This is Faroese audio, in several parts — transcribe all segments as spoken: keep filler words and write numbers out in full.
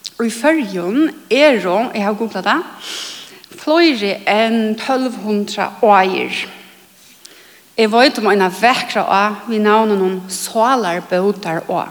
Og i førjen er det, jeg har googlet det, flere enn tolv hundre åger. Jeg vet om en vekkere av vi navner noen Svalarbøter også.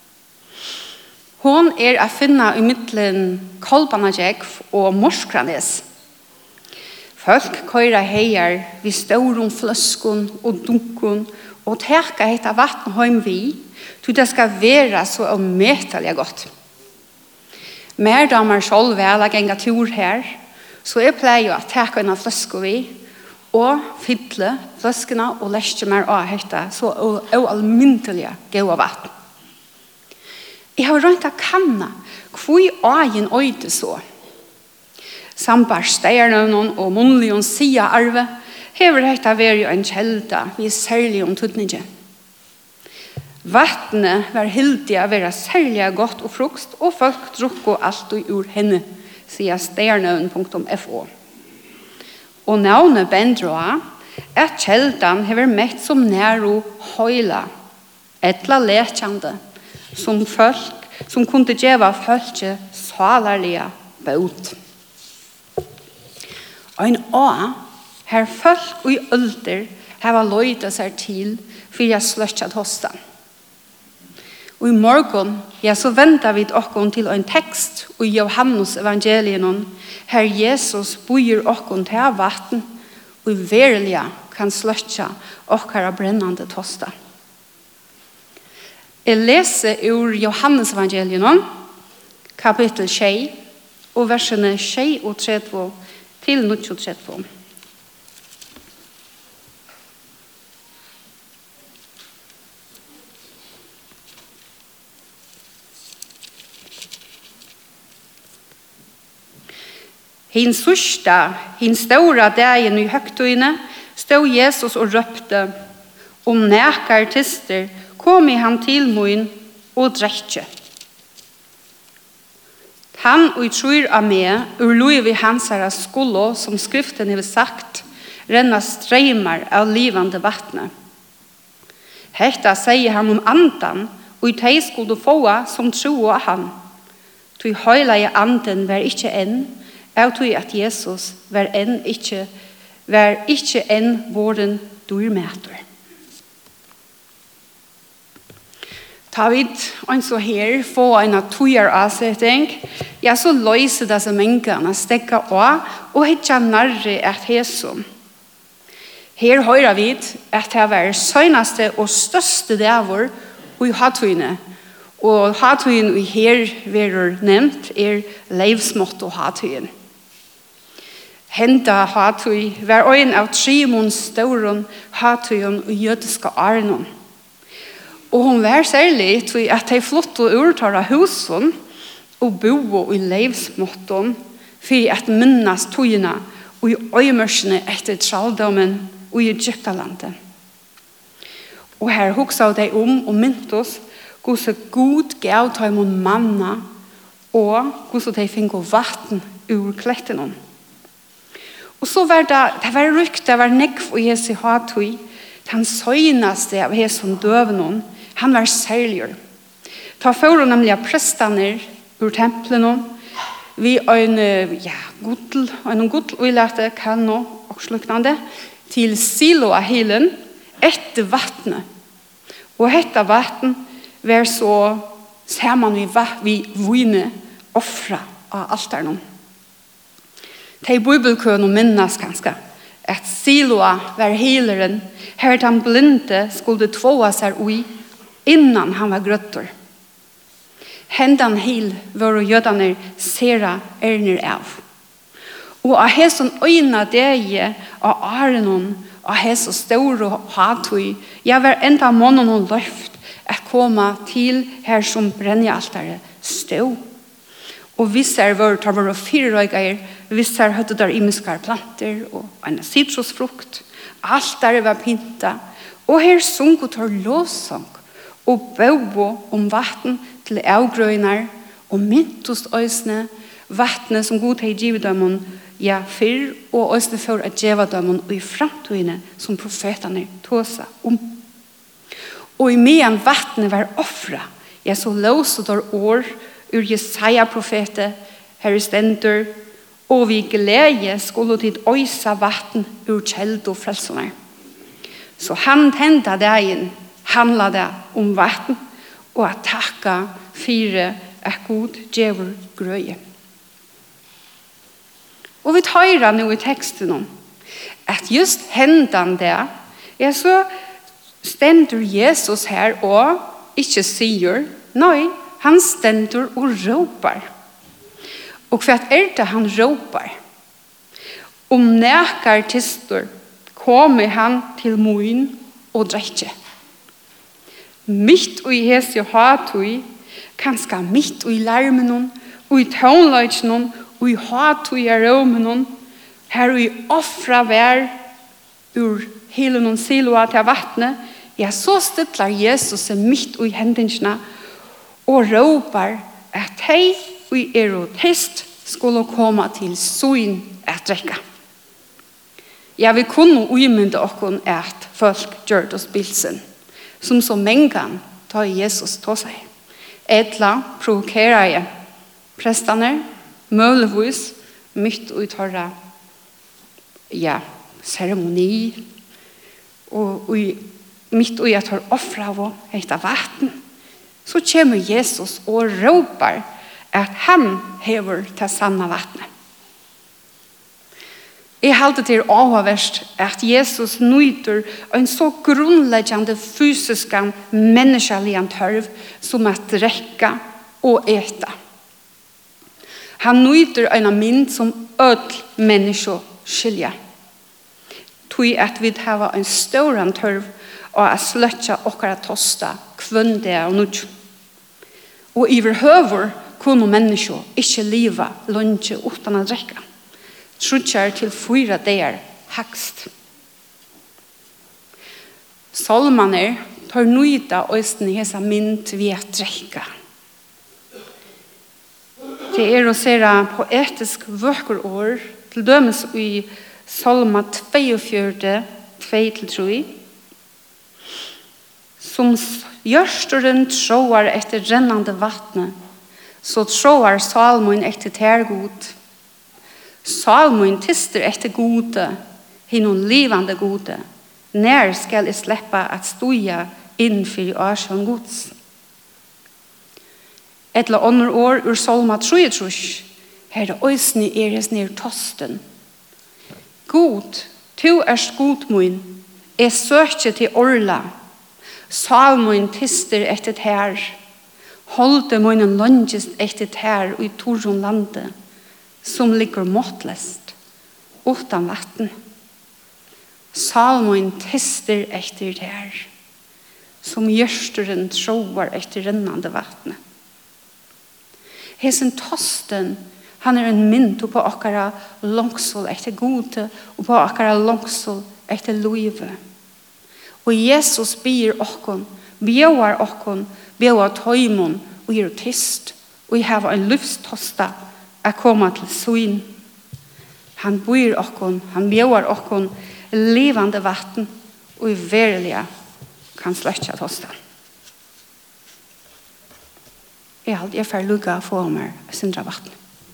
Hon er å finne i midtelen Kolbanajek og Morskranes. Folk køyrer heier vid stauron fløskon og dunkon og teka heta vatten heim vi, til det skal være så omettelig godt. Mer damer selv vel å genga tur her, så jeg pleier å teka en fløsko vi, og fylle fløskene og leste mer av heta så oalmyntelig gode vatten. Jeg har rønt å kanna hvor agen øyde så. Sambar steinøvnen og munnligen sia arve hever dette vært en kjelda vi særlig om tødningen. Vattnet var hildig å være særlig godt og frukst, og folk drukko alt ur henne, sier steinøvnen punktum fo. Og navnet bendroa at kjeldan hever mett som næro høyla, etla lekjande, som folk som kunde gjeva folket salarliga bot. Ein A, her folk og i ølder hava løyda seg til for jeg sløtja hosta. Og i morgon, ja, så venter vi okkon til en tekst i Johannes evangelien, her Jesus bøyer okkon til vatten, og i verilige kan sløtja okkara brennande tosta. Jeg leser ur Johannes evangelien, kapittel tjei, og versene tjei og tredvo til nuttjo tredvo. Hin sørsta, hin stora dagen i høgtøyne, stod Jesus og røpte, om nækar artister kom i han til mun og drekje. Han og tror av meg, ur loiv i hansara skolo, som skriften har sagt, renna streimar av livande vattne. Hetta sier han om andan, og i teg skulle få som tro av han. Tog høyla i anden var ikkje enn, av tog at Jesus var enn ikkje, var ikkje enn våren dyrmæter. Ta vid en så her, få en tujar avsetting, ja, så løser det som engan å stekka av, og hitja narri at hesom. Her høyrer vi at det var søgnaste og største dævor i hatøyne, og hatøyen vi her verur nevnt er leivsmått og hatøyen. Henda hatøy var ein av trimon stauron hatøyen og jødiska arnon. Og hun var særlig til at de flott og urtar av husen og bo i leivsmåtten for at minnes tøyene og i øymørsene etter traldommen og i Egyptalandet. Og her hoksa de om og mynt oss hvordan god gav ta imot manna og hvordan de fikk vatten ur klettene. Og så var det, det var rykt, det var nekv og Jesu hatøy, den søgnaste av Jesu døvene, han var særlig. Ta for nemlig prestene ur templene, vi en ja, gudel, en gudel uilete kanno og sluknande, til silo av hilen, etter vattnet. Og etter vatten var så sammen vi, vi vune offra av alterne. De bibelkøene minnes ganske at siloa var hileren, her den blinde skulle tvåa seg ui innan han var grøtter. Hendan hil var jødane sera erner av. Og av hesson øyna dege av arenon, av hesson store hatui, jeg var enda månen og løft at komme til her som brennjaltare stod. Og visser var tar var fyrrøyger, visser høtte der imiskar planter og en citrusfrukt. Alt der var pinta. Og her sungo tar låsang og bøbo om vatten til avgrøyner og myntost øysene, vattnet som god hei givedømmen, ja, fyrr og øysene for at givedømmen og i framtøyene som profetene tåsa om. Og i medan vattnet var offra, ja, så låste der år ur Jesaja profete, herre stendur, og vi glede skulle tid øysa vatten ur kjeld og frelsoner. Så han tenta dagen handla det om vatten, og at takka fire at god djevur grøye. Og vi tøyra nu i teksten om at just hendan det er så stendur Jesus her og ikke sier, nei, han stendur og råpar. Og hva er det han råpar? Om nekar tistur kommer han til moin og drekkje. Mitt og i hese hatui, kanskje mitt og i larmen, og i tånløyden, og i hatui av romen, her og i offra vær, ur hele noen siloa til vattnet, ja, så støtler Jesus mitt og i hendingene, og råpar at hei og i erotist skulle komme til søyn at drekka. Ja, vi kunne umynde okkon at folk gjør det spilsen, som så mengan tar Jesus til seg. Etla provokerer jeg prestene, møllevis, mitt og tørre, ja, seremoni, og, og mitt og jeg tar offre av etter vatten, så kommer Jesus og råpar at han hever til sanne vattnet. Jeg halte til avhverst at Jesus nøyder en så grunnleggende fysisk menneskelig tørv som at drekka og eta. Han nøyder en mynd som ødel menneske skilja. Tui at vi har en større tørv og at sløtja okkara tosta kvønde og nødj. Og i høver kunne menneske ikke liva lunge utan å drekka. Trutjar til fyra der hakst. Salmaner tar nøyda øysten i hesa mynd vi at drekka. Det er å se poetisk vøkker år, til dømes i Salma tjueåtte, to til tre, som gjørsteren tråar etter rennande vattnet, så tråar salmoen etter tergod. Salmoen tister etter gode, hinnom livande gode. När skal jeg släppa at stoja innfyr årsjøn gods? Etla ånder år ur Salma treogtrus, her er øysni eres ned tosten. God, tu erst god mun, jeg søkje til orla. Salmoen tister etter her, holde munnen longest etter her i torron landet, som ligger måttlest, utan vatten. Salmoen tister etter her, som gjørsteren tråar etter rennande vattnet. Hesen tosten, han er en mynd på akkara langsol etter gode, og på akkara langsol etter loive. Og Jesus byr okkon, bjøar okkon, bjøar tøymon, og gir tyst, og jeg har en livstosta å komme til søyn. Han byr okkon, han bjøar okkon, levande vatten, og i verilige kan sløtja tosta. Jeg har aldri for lukka å få meg sindra vatten.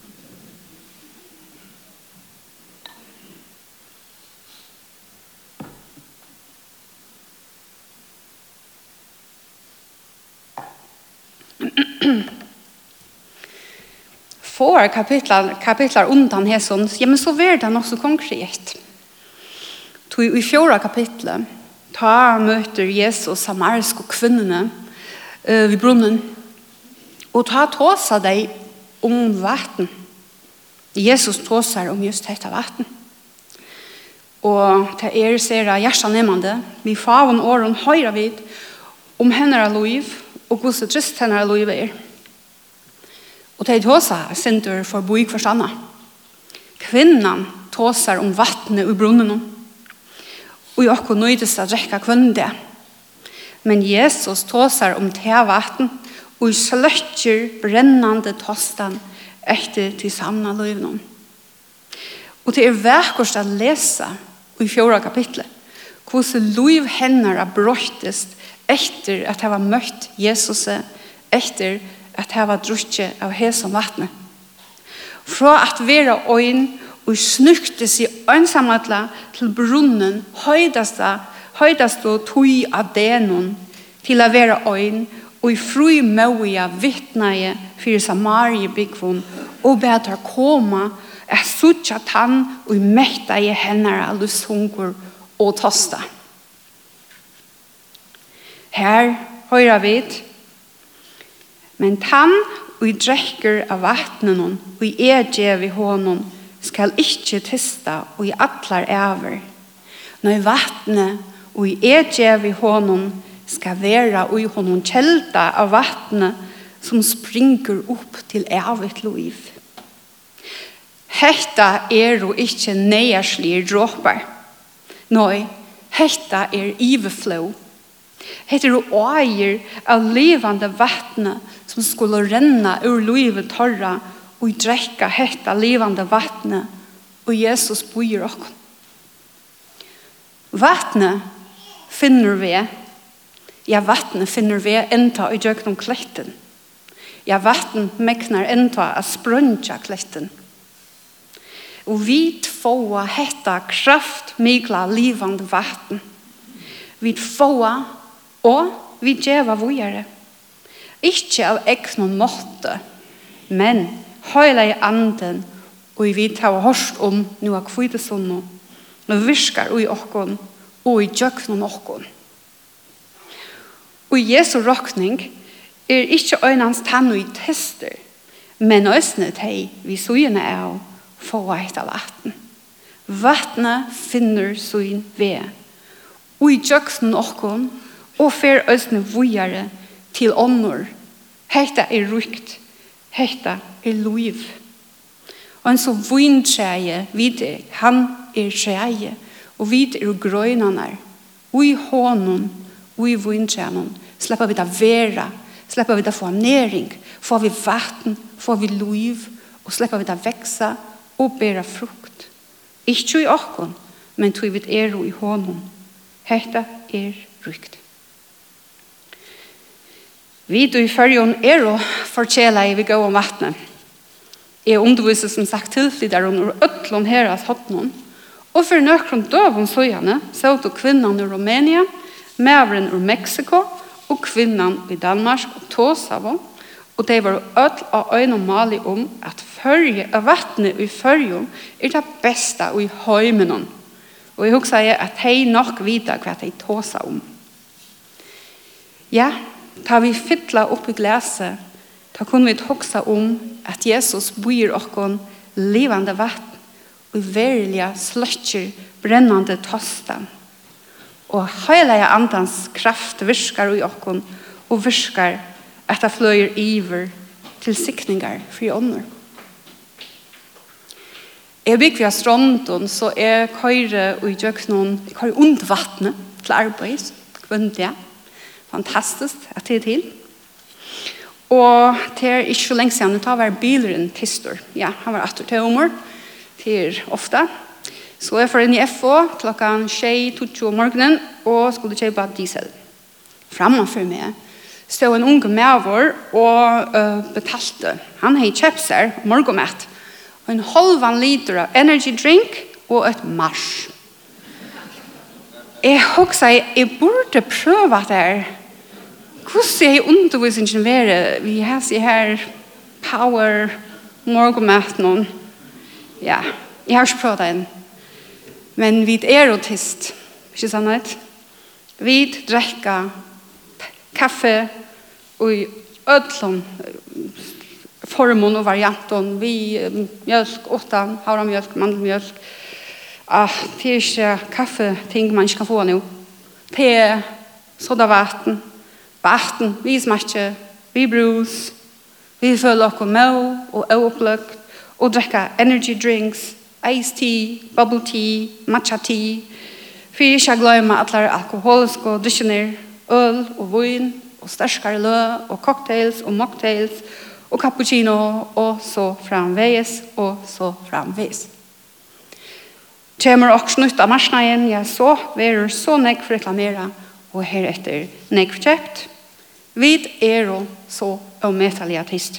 Får kapitlar, kapitlar undan hesson, ja, men så var det noe så konkret. I fjorda kapitlet, ta møter Jesus samariske kvinnerne uh, vid brunnen, og ta tåsa deg om vatten. Jesus tåsar om just dette vatten. Og til er ser jeg hjertanemande, vi faven åren høyre vid om henne er liv, og hvordan trist henne er liv er. Og til tåsa sinter for boi forstanna. Kvinnan tåsar om vattnet i brunnen, og jeg akkur nøydes å drekka kvønde. Men Jesus tåsar om te vatten, og sløtjer brennande tostan etter til samna løyvnum. Og det er vekkert å lese i fjorda kapitlet, hvordan løyv hennar er brøttest etter at jeg var møtt Jesus, etter at hava drutje av hesam vattnet. Fra at vera øyn og snukte seg ønsamatla til brunnen høydasta, høydasta tui av denon til å vera øyn og i fri møya vittnaje for Samarie byggvun og bedre koma er sutja tann og mekta i hennara lusthungur og tosta. Her høyra vid, men tann og i drekker av vattnen og i edje vi hånden skal ikkje tista og i atlar æver. Når vattnet og i edje vi hånden skal være og i hånden kjelda av vattnet som springer opp til evigt liv. Hetta er jo ikke neierslige dråper. Nei, hetta er iveflå. Hetta er jo åger av levande vattnet som skulle renna ur livet torra og drekka hetta levande vattnet og Jesus bor okkur. Vattnet finner vi, ja vattnet finner vi enda i døgnom kletten. Ja vatten meknar enda a sprunja kletten. Og vi få hetta kraft mykla livande vatten. Vi få og vi djeva vujare. Ikke av eknon måtte, men høyla i anden og vi tar hørst om noe kvitesonno og virkar ui okkon og i djøknon okkon. Og Jesu rokning er ikke øynans tann og i tester, men øsne teg vi sujene av få eit av vatten. Vattnet finner suin ved. Og i djøknon okkon og fer øsne vujare til åndor. Hetta er rukt. Hetta er liv. Og en så vintreie, vid er, han er treie, og vid er grøynanar. Og i hånden, og i vintreien, slipper vi da vera, slipper vi da få næring, får vi vatten, får vi liv, og slipper vi da veksa og bæra frukt. Ikke i okkon, men tog vi er i hånden. Hetta er rukt. Vi do i fyrjon er og fortjela i vi gå om vattnet. Jeg underviser som sagt tilflyder under øtlån heras hotnån. Og for nøkron døvun søgjane så to kvinnan i Romania, mævren ur Mexico og kvinnan i Danmark og Tåsavo. Og de var øtl og øyne mali om at fyrje av vattnet i fyrjon er det beste i høymenon. Og jeg husker at de nok vita hva de tåsa om. Ja, da vi fytla opp i glaset, da kunne vi hoksa om at Jesus bor okkon levande vatten og verilige sløtjer brennande tostan. Og heilige andans kraft virkar i okkon og virkar at det fløyer iver til sikningar for ånder. Jeg bygger vi av strånden, så jeg køyre og gjør noen, jeg køyre under vattnet til arbeid, kvendt det. Fantastisk at det er til. Og det er ikke så lenge siden, det var bileren Tistor. Ja, han var atter til humor, til ofte. Så jeg får inn i F O klokken tjei tutsi om morgenen, og skulle kjøpe diesel. Framfor meg stod en unge medvår og uh, betalte. Han hadde kjøpt seg morgenmett, og en halvan liter av energy drink og et mars. Jeg husker jeg, jeg burde prøve det her. Hvordan er undervisningen være? Vi har seg her power, morgenmett noen. Ja, jeg har ikke prøvd den. Men vi er autist, ikke sant? Vi drikker kaffe og ødlom formån og varianten. Vi mjølk, åttan, havramjølk, mandelmjølk. Ah, det er ikke kaffe-ting man ikke kan få nå. Te, sodavatten, vatten, vi smaker, vi brus, vi føler oss med og oppløkt, og drikker energy drinks, iced tea, bubble tea, matcha tea. For ikke glemme alle alkoholiske drikker, øl og vin, og sterskere lø, og cocktails og mocktails, og cappuccino, og så framveis, og så framveis. Kommer også nytt av marsnaien, ja, så verer så nek for reklamera, og heretter nek for kjøpt. Vi er jo så ometallige tyst.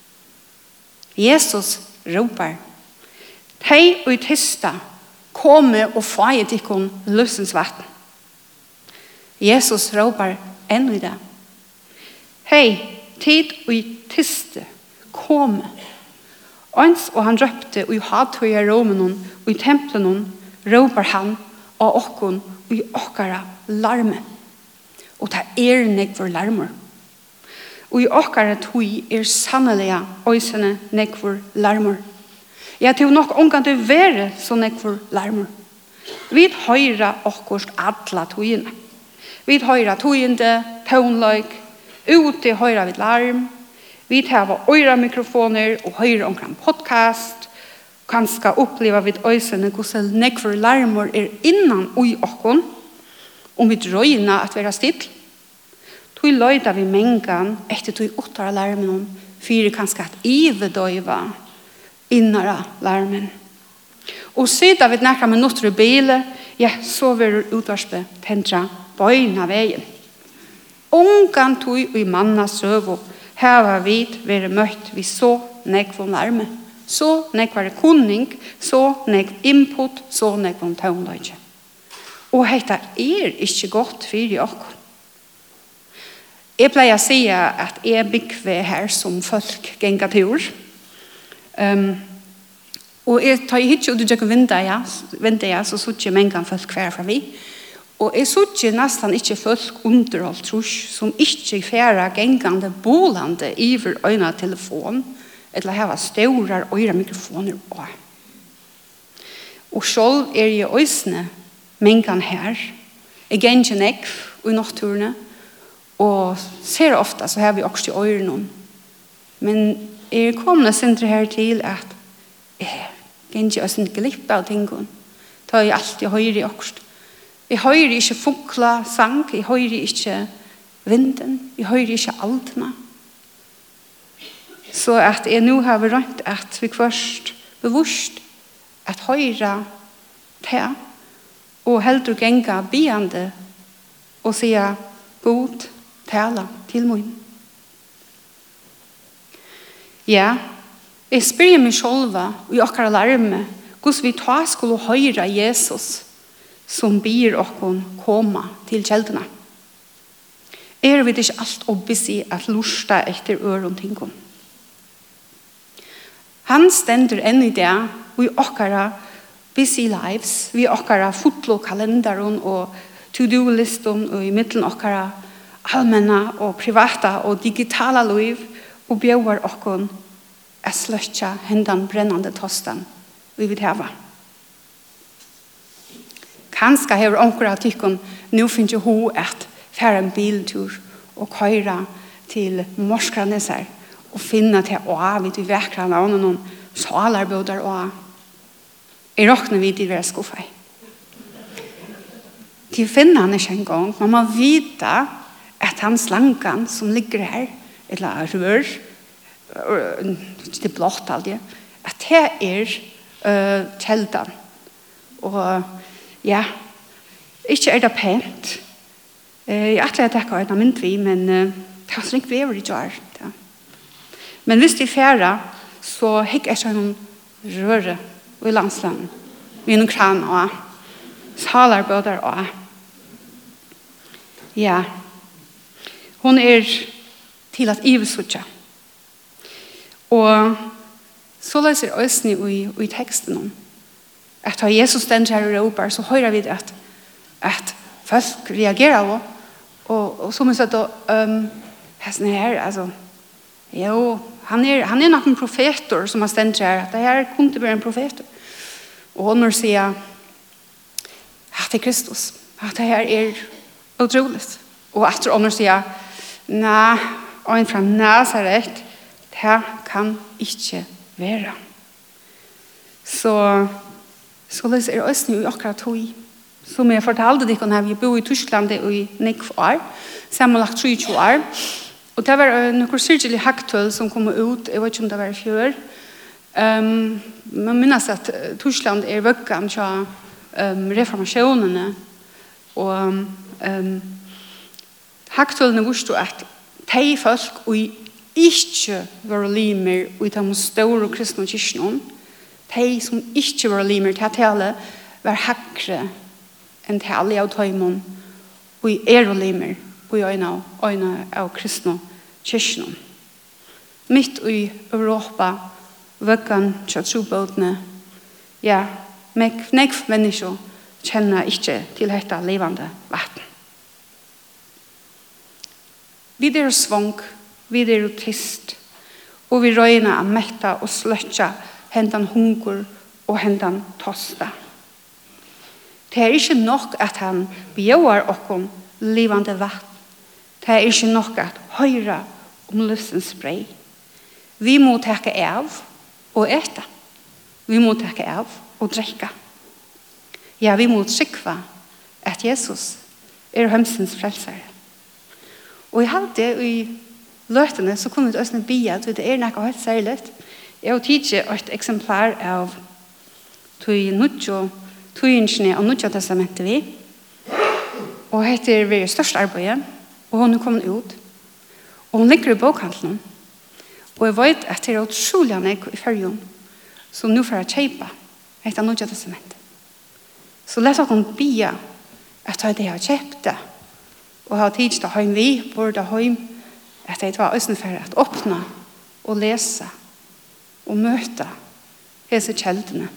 Jesus ropar. Hei og tysta, komme og fai tikkun løsens vatten. Jesus ropar enn i det. Hei, tid og tyste, komme. Ans og han røpte og i hattøya romen og i templen ropar han og okkon og i okkara larme. Og det er nekvar larmer. Og i okkara tui er sannelig oisene nekvar larmer. Jeg tror nok omgang til være så nekvar larmer. Vi høyra okkursk atla tuine. Vi høyra tuinde, tonløyk, ute høyra vi larm. Vi tar øyra mikrofoner og høyra omkring podcast. Kanskje oppleva vi oisene hvordan nekvar larmer er innan ui okkon. Om vi drøyna at vera still. Tui løyda vi mengan etter tui uttara larmen fyrir kanskje at ive døyva innara larmen. Og sida vi nekra minutter i bilen, ja, så vil utvarspe tendra bøyna veien. Ongan tui i manna søvo heva vid vere møtt vi så nekvon larme. Så nekvar kunning, så nekv input, så nekvon taunløyge. Og hetta er ikke godt fyrir okkur. Jeg pleier å si at jeg bygger her som folk gengar tur. Um, og jeg tar hit ut og vinter, ja, vinter ja, så sutt jeg mengan folk hver fra vi. Og jeg sutt jeg nesten ikke folk underholdt trus, som ikke færa gengande bolande iver øyna telefon, eller hava staurar øyra mikrofoner på. Og selv er jeg øysene mengan her. Jeg gengar nekv i nokturene, og ser ofta så har vi også i øyren. Men jeg er kommet sindre her til at jeg ikke er en glipp av tingene. Da jeg alltid høyre i okst. Jeg høyre ikke fukla sang, jeg høyre ikke vinden, jeg høyre ikke altene. Så at jeg nå har rønt at vi først bevurst at høyre til og heldur genga biande og sier god tala til mun. Ja, jeg spyrir meg sjolva og i okkara larme hvordan vi ta skulle høyra Jesus som byr okkon koma til kjeldene. Er vi ikke alt obbisi at lusta etter øron tingom. Han stender enn i det og i okkara busy lives, vi okkara fotlo kalendaren og to-do-listen og i middelen okkara allmänna och privata och digitala liv och bjöar okkon att slötja hendan brännande tostan vi vill hava. Kanske har onkor av tyckon nu finns ju ho att fära en biltur och köra till Morskranesar och finna till å vid vi väkrar av någon salarbodar och i råkna vid i våra skuffar. Till finna han inte en gång, man må vita at han slankan som ligger her, eller rør, det er blått aldri, at det er uh, kjeldan. Og ja, ikke er det pent. Uh, jeg er ikke at jeg har mynd vi, men uh, det er slik vi er i jar. Ja. Men hvis de er færa, så hikk jeg sånn røre i landsland, med noen kran og salarbøder og ja, hon er til at ivesutja. Og så leser Øsni i, i teksten at da Jesus stender her og råper, så hører vi at, at folk reagerer og, og, og som jeg sa da, um, hesten her, altså, jo, han er, han er nok en profetor som har stendt her, at det her kunne ikke være en profetor. Og hon sier at det er Kristus, at det her er utroligt. Og etter hon sier nei, og en fra Nazaret, det kan ikke være. Så, så det er også nå akkurat tog. Som jeg fortalte dere når vi bor i Tyskland i nekv år, sammenlagt tjuetre år. Og det var noen syrkelig haktøl som kom ut, jeg vet ikke om det var i fjør. Um, man minnes at Tyskland er vøkken til um, reformasjonene. Og um, haktølene visste at De folk og ikke var limer og de store kristne kyrkene, de som ikke var limer til at tale var hakre enn til alle av tøymon og er og limer og i øyne av, øyne av kristne kyrkene. Midt i Europa, vøkken til trobåtene, ja, meg mennesker kjenner ikke til dette levende vatten. Vi er svang, vi er tyst, og vi røyner å mette og sløtja hendan hunger og hendan tosta. Det er ikke nok at han bjør okkom levande vatten. Det er ikke nok at høyre om livsens brei. Vi må takke av og ete. Vi må takke av og drikke. Ja, vi må trykke at Jesus er hemsens frelsere. Og jeg hadde i løtene så kunne vi også be at det er noe helt særlig. Jeg har tidligere et eksemplar av tøyingene og nødja testamentet vi. Og heter vi største arbeidet. Og hun er kommet ut. Og hun ligger i bokhandelen. Og jeg vet at det er utrolig nek i fergen som nå får kjøpe etter nødja testamentet. Så lett at hun be at jeg har kjøpt det. Og har tid til heim vi, både heim, at jeg var også for å åpne og lese og møte disse kjeldene.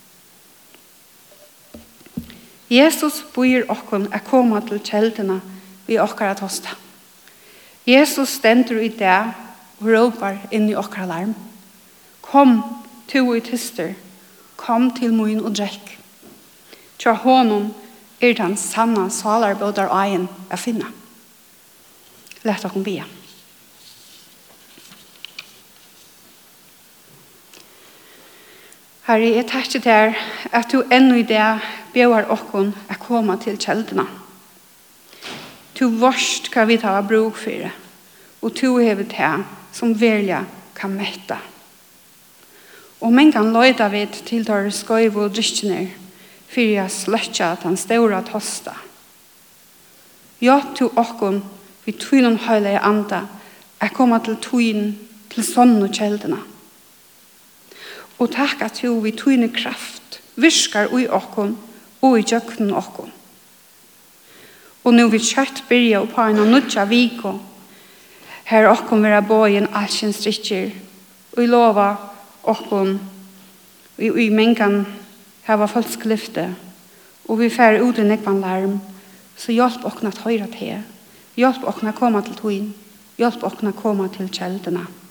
Jesus bøyer okken å komme til kjeldene vi okkar at hosta. Jesus stender i det og råper inn i okkar larm. Kom, to i tyster, kom til mun og drekk. Tja honom er den sanna salarbådar egen å finne. Lett dere be. Herre, jeg takker deg at du ennå i det bjør okken å komme til kjeldene. Du vorst hva vi tar bruk for det, og du hever det som velja kan mette. Og men kan løyda vi til der skøyv og drykkene, for jeg sløtja den store tosta. Ja, to okkon, vi tøynen høylige anda, er kommet til tøyen til sånn og kjeldene. Og takk at du vi tøyne kraft, virskar ui okkon, og i jøkken okkon. Og nå vi kjøtt byrja på en av nødja viko, her okkon vil ha bøy en alkjens drikker, og i lova okkon, og i mengan her var falsk lyfte, og vi fær ut en ekvan larm, så hjelp okna at høyra til, hjelp okna komme til tøyen, hjelp okna komme til kjeldene.